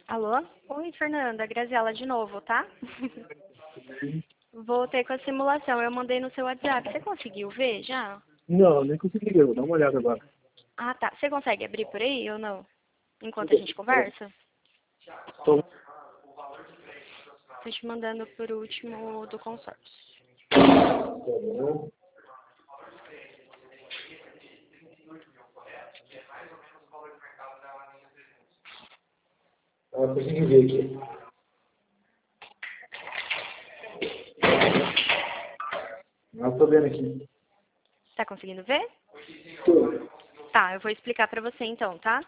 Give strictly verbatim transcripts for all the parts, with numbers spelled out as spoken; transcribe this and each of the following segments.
Alô? Oi, Fernanda. Graziela de novo, tá? Voltei com a simulação. Eu mandei no seu WhatsApp. Você conseguiu ver já? Não, nem consegui ver. Vou dar uma olhada agora. Ah, tá. Você consegue abrir por aí ou não? Enquanto a gente conversa? Tô... Tô te mandando por último do consórcio. Ah, consegui ver aqui. Ah, tô vendo aqui. Tá conseguindo ver? Tô. Tá, eu vou explicar pra você então, tá?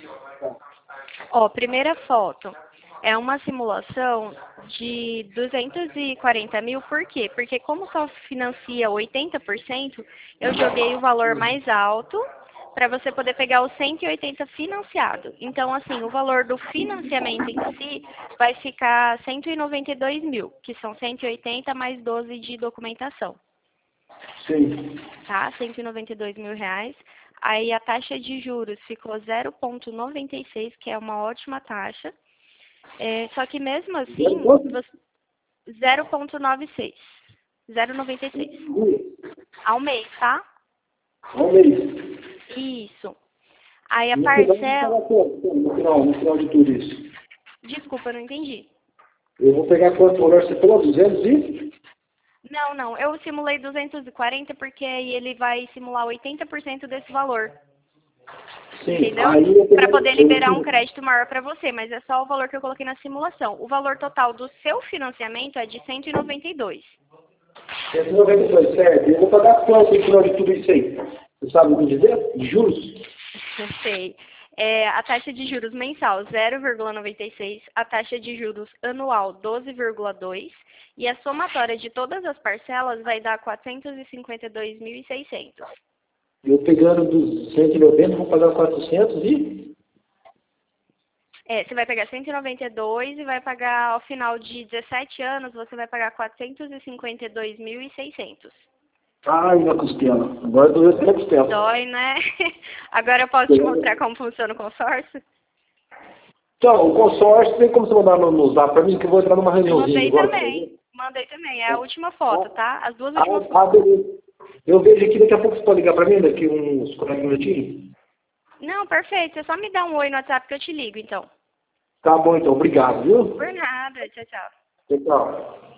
Ó, primeira foto. É uma simulação de duzentos e quarenta mil, por quê? Porque como só financia oitenta por cento, eu joguei o valor mais alto para você poder pegar os cento e oitenta financiado. Então, assim, o valor do financiamento em si vai ficar cento e noventa e dois mil, que são cento e oitenta mais doze de documentação. Sim. Tá? cento e noventa e dois mil reais. Aí a taxa de juros ficou zero vírgula noventa e seis, que é uma ótima taxa. É, só que mesmo assim, você- zero vírgula noventa e seis. zero vírgula noventa e seis. Ao mês, tá? Um mês. Isso. Aí a No final, eu vou parcela... pegar quanto? No final, no final de tudo isso. Desculpa, eu não entendi. Eu vou pegar quanto valor? Você falou duzentos e? Não, não. Eu simulei duzentos e quarenta porque aí ele vai simular oitenta por cento desse valor. Sim. Entendeu? Aí eu Para peguei... poder liberar um crédito maior para você, mas é só o valor que eu coloquei na simulação. O valor total do seu financiamento é de cento e noventa e dois. cento e noventa e dois, certo. Eu vou pagar quanto no final de tudo isso aí? Você sabe o que dizer? De juros? Eu sei. É, a taxa de juros mensal zero vírgula noventa e seis, a taxa de juros anual doze vírgula dois e a somatória de todas as parcelas vai dar quatrocentos e cinquenta e dois mil e seiscentos. Eu pegando dos cento e noventa, vou pagar quatrocentos e? É, você vai pegar cento e noventa e dois e vai pagar ao final de dezessete anos, você vai pagar quatrocentos e cinquenta e dois mil e seiscentos. Ai, minha costela. Agora doeu até a costela. Dói, né? Agora eu posso te mostrar como funciona o consórcio? Então, o consórcio, tem como você mandar no, no zap pra mim, que eu vou entrar numa reuniãozinha Mandei agora. também. Mandei também. É a última foto, tá? As duas Ah, últimas ah, fotos. beleza. Eu vejo aqui, daqui a pouco você pode ligar pra mim, daqui uns quarenta minutinhos? Não, perfeito. Você só me dá um oi no WhatsApp que eu te ligo, então. Tá bom, então. Obrigado, viu? Por nada. Tchau, tchau. Tchau, tchau.